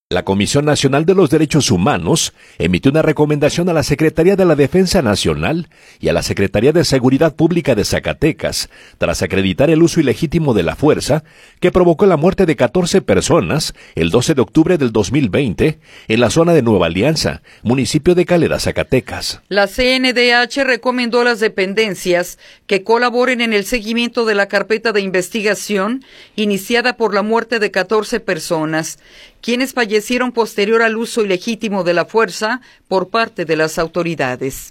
La Comisión Nacional de los Derechos Humanos emitió una recomendación a la Secretaría de la Defensa Nacional y a la Secretaría de Seguridad Pública de Zacatecas tras acreditar el uso ilegítimo de la fuerza que provocó la muerte de 14 personas el 12 de octubre del 2020 en la zona de Nueva Alianza, municipio de Calera, Zacatecas. La CNDH recomendó a las dependencias que colaboren en el seguimiento de la carpeta de investigación iniciada por la muerte de 14 personas, quienes fallecieron posterior al uso ilegítimo de la fuerza por parte de las autoridades.